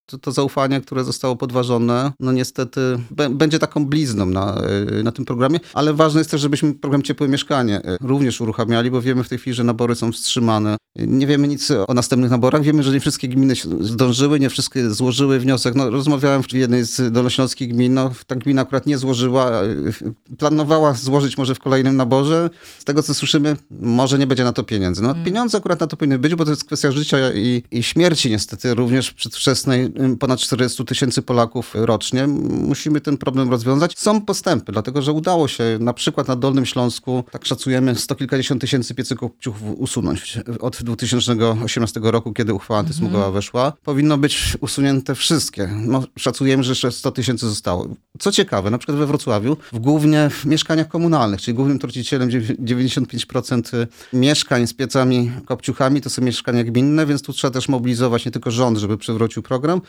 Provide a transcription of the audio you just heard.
to zaufanie, które zostało podważone, no niestety będzie taką blizną na tym programie, ale ważne jest też, żebyśmy program Ciepłe Mieszkanie również uruchamiali, bo wiemy w tej chwili, że nabory są wstrzymane. Nie wiemy nic o następnych naborach. Wiemy, że nie wszystkie gminy zdążyły, nie wszystkie złożyły wniosek. No, rozmawiałem w jednej z dolnośląskich gmin, no, ta gmina akurat nie złożyła, planowała złożyć może w kolejnym naborze. Z tego, co słyszymy, może nie będzie na to pieniędzy. No, pieniądze akurat na to powinny być, bo to jest kwestia życia i śmierci niestety, również przedwczesnej, ponad 40 000 Polaków rocznie. Musimy ten problem rozwiązać. Są postępy, dlatego że udało się na przykład na Dolnym Śląsku, tak szacujemy, 100 kilkadziesiąt tysięcy piecyków kopciuchów usunąć. Od 2018 roku, kiedy uchwała antysmogowa weszła, powinno być usunięte wszystkie. No, szacujemy, że jeszcze 100 000 zostało. Co ciekawe, na przykład we Wrocławiu, głównie w mieszkaniach komunalnych, czyli głównym trucicielem 95% mieszkań z piecami, kopciuchami to są mieszkania gminne, więc tu trzeba też mobilizować nie tylko rząd, żeby przywrócił program,